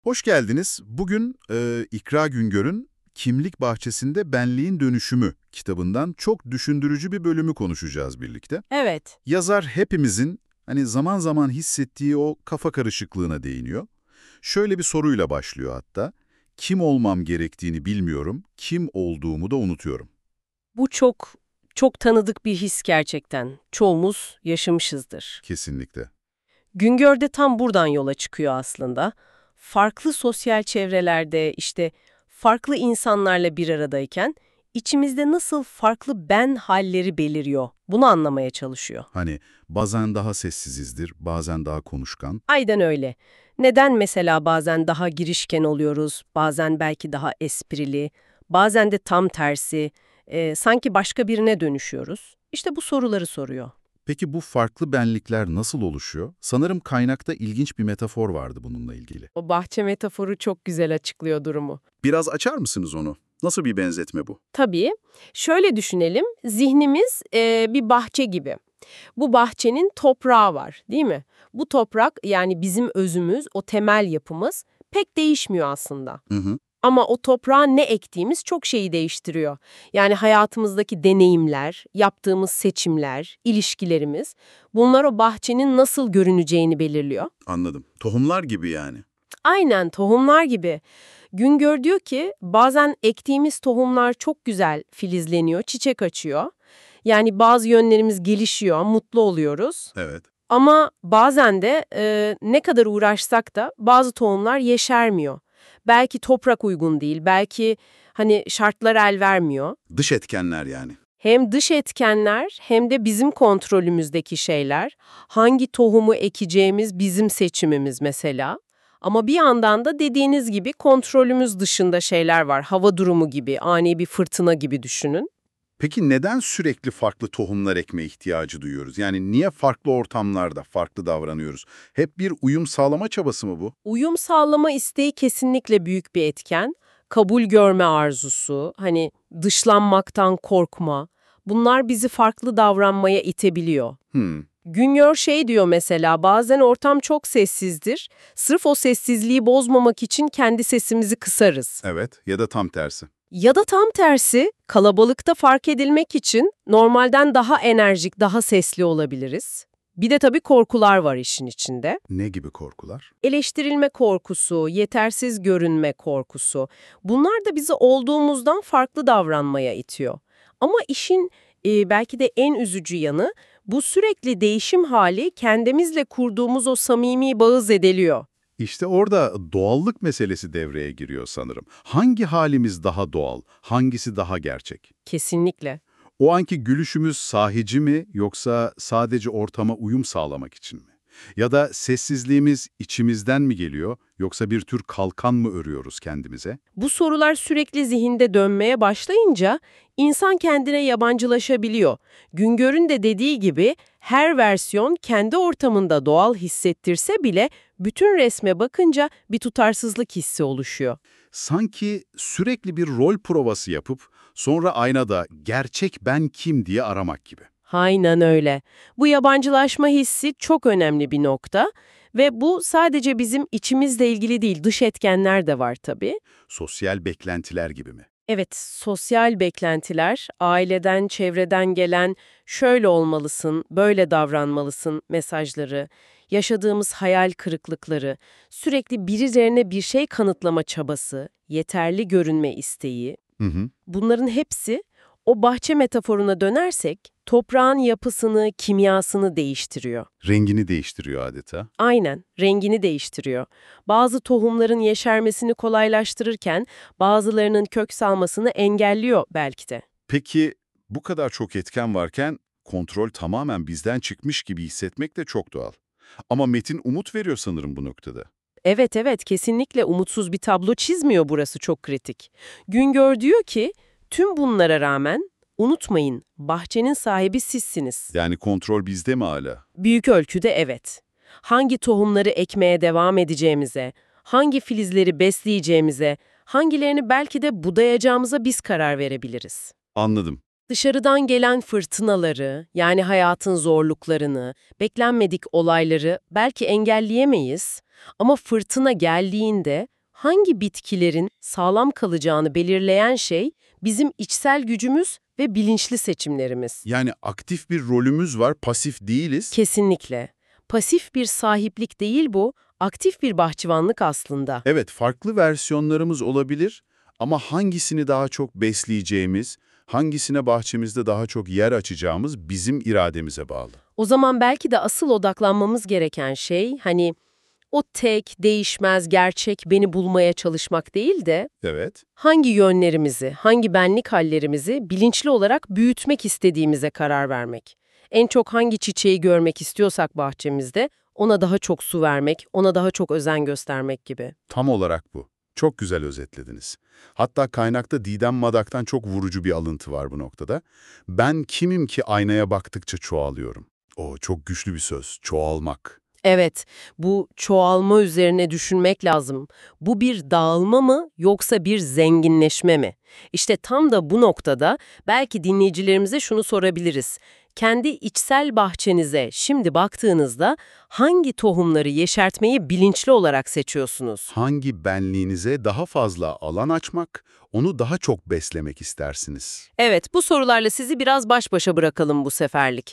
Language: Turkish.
Hoş geldiniz. Bugün İkra Güngör'ün Kimlik Bahçesinde Benliğin Dönüşümü kitabından çok düşündürücü bir bölümü konuşacağız birlikte. Evet, Yazar hepimizin zaman zaman hissettiği o kafa karışıklığına değiniyor. Şöyle bir soruyla başlıyor hatta. Kim olmam gerektiğini bilmiyorum, kim olduğumu da unutuyorum. bu çok tanıdık bir his gerçekten. Çoğumuz yaşamışızdır. Kesinlikle. Güngör de tam buradan yola çıkıyor aslında. Farklı sosyal çevrelerde farklı insanlarla bir aradayken içimizde nasıl farklı ben halleri beliriyor bunu anlamaya çalışıyor. Hani bazen daha sessizizdir, bazen daha konuşkan. Aynen öyle. Neden mesela bazen daha girişken oluyoruz, bazen belki daha esprili, bazen de tam tersi, sanki başka birine dönüşüyoruz? İşte bu soruları soruyor. Peki bu farklı benlikler nasıl oluşuyor? Sanırım kaynakta ilginç bir metafor vardı bununla ilgili. O bahçe metaforu çok güzel açıklıyor durumu. Biraz açar mısınız onu? Nasıl bir benzetme bu? Tabii, şöyle düşünelim, zihnimiz bir bahçe gibi. Bu bahçenin toprağı var, değil mi? Bu toprak yani bizim özümüz, o temel yapımız pek değişmiyor aslında. Hı hı. Ama o toprağa ne ektiğimiz çok şeyi değiştiriyor. Yani hayatımızdaki deneyimler, yaptığımız seçimler, ilişkilerimiz, bunlar o bahçenin nasıl görüneceğini belirliyor. Anladım. Tohumlar gibi yani. Aynen tohumlar gibi. Güngör diyor ki bazen ektiğimiz tohumlar çok güzel filizleniyor, çiçek açıyor. Yani bazı yönlerimiz gelişiyor, mutlu oluyoruz. Evet. Ama bazen de ne kadar uğraşsak da bazı tohumlar yeşermiyor. Belki toprak uygun değil, belki şartlar el vermiyor. Dış etkenler yani. Hem dış etkenler hem de bizim kontrolümüzdeki şeyler. Hangi tohumu ekeceğimiz bizim seçimimiz mesela. Ama bir yandan da dediğiniz gibi kontrolümüz dışında şeyler var. Hava durumu gibi, ani bir fırtına gibi düşünün. Peki neden sürekli farklı tohumlar ekme ihtiyacı duyuyoruz? Yani niye farklı ortamlarda farklı davranıyoruz? Hep bir uyum sağlama çabası mı bu? Uyum sağlama isteği kesinlikle büyük bir etken. Kabul görme arzusu, dışlanmaktan korkma. Bunlar bizi farklı davranmaya itebiliyor. Hmm, Güngör diyor mesela, bazen ortam çok sessizdir. Sırf o sessizliği bozmamak için kendi sesimizi kısarız. evet ya da tam tersi. Ya da tam tersi, kalabalıkta fark edilmek için normalden daha enerjik, daha sesli olabiliriz. Bir de tabii korkular var işin içinde. Ne gibi korkular? Eleştirilme korkusu, yetersiz görünme korkusu. Bunlar da bizi olduğumuzdan farklı davranmaya itiyor. Ama işin belki de en üzücü yanı, bu sürekli değişim hali kendimizle kurduğumuz o samimi bağı zedeliyor. İşte orada doğallık meselesi devreye giriyor sanırım. Hangi halimiz daha doğal, hangisi daha gerçek? Kesinlikle. O anki gülüşümüz sahici mi yoksa sadece ortama uyum sağlamak için mi? Ya da sessizliğimiz içimizden mi geliyor yoksa bir tür kalkan mı örüyoruz kendimize? Bu sorular sürekli zihinde dönmeye başlayınca insan kendine yabancılaşabiliyor. Güngör'ün de dediği gibi her versiyon kendi ortamında doğal hissettirse bile bütün resme bakınca bir tutarsızlık hissi oluşuyor. Sanki sürekli bir rol provası yapıp sonra aynada gerçek ben kim diye aramak gibi. Aynen öyle. Bu yabancılaşma hissi çok önemli bir nokta ve bu sadece bizim içimizle ilgili değil, dış etkenler de var tabii. Sosyal beklentiler gibi mi? Evet, sosyal beklentiler, aileden, çevreden gelen şöyle olmalısın, böyle davranmalısın mesajları, yaşadığımız hayal kırıklıkları, sürekli birilerine bir şey kanıtlama çabası, yeterli görünme isteği, Hı hı. bunların hepsi o bahçe metaforuna dönersek toprağın yapısını, kimyasını değiştiriyor. Rengini değiştiriyor adeta. Aynen, rengini değiştiriyor. Bazı tohumların yeşermesini kolaylaştırırken bazılarının kök salmasını engelliyor belki de. Peki bu kadar çok etken varken kontrol tamamen bizden çıkmış gibi hissetmek de çok doğal. Ama metin umut veriyor sanırım bu noktada. Evet evet, kesinlikle umutsuz bir tablo çizmiyor, burası çok kritik. Güngör diyor ki tüm bunlara rağmen unutmayın, bahçenin sahibi sizsiniz. Yani kontrol bizde mi hala? Büyük ölçüde evet. Hangi tohumları ekmeye devam edeceğimize, hangi filizleri besleyeceğimize, hangilerini belki de budayacağımıza biz karar verebiliriz. Anladım. Dışarıdan gelen fırtınaları, yani hayatın zorluklarını, beklenmedik olayları belki engelleyemeyiz. Ama fırtına geldiğinde hangi bitkilerin sağlam kalacağını belirleyen şey bizim içsel gücümüz ve bilinçli seçimlerimiz. Yani aktif bir rolümüz var, pasif değiliz. Kesinlikle. Pasif bir sahiplik değil bu, aktif bir bahçıvanlık aslında. Evet, farklı versiyonlarımız olabilir ama hangisini daha çok besleyeceğimiz, hangisine bahçemizde daha çok yer açacağımız bizim irademize bağlı. O zaman belki de asıl odaklanmamız gereken şey, hani o tek, değişmez, gerçek beni bulmaya çalışmak değil de Evet. hangi yönlerimizi, hangi benlik hallerimizi bilinçli olarak büyütmek istediğimize karar vermek. En çok hangi çiçeği görmek istiyorsak bahçemizde, ona daha çok su vermek, ona daha çok özen göstermek gibi. Tam olarak bu. Çok güzel özetlediniz. Hatta kaynakta Didem Madak'tan çok vurucu bir alıntı var bu noktada. Ben kimim ki aynaya baktıkça çoğalıyorum. O çok güçlü bir söz, çoğalmak. Evet, bu çoğalma üzerine düşünmek lazım. Bu bir dağılma mı yoksa bir zenginleşme mi? İşte tam da bu noktada belki dinleyicilerimize şunu sorabiliriz. Kendi içsel bahçenize şimdi baktığınızda hangi tohumları yeşertmeyi bilinçli olarak seçiyorsunuz? Hangi benliğinize daha fazla alan açmak, onu daha çok beslemek istersiniz? Evet, bu sorularla sizi biraz baş başa bırakalım bu seferlik.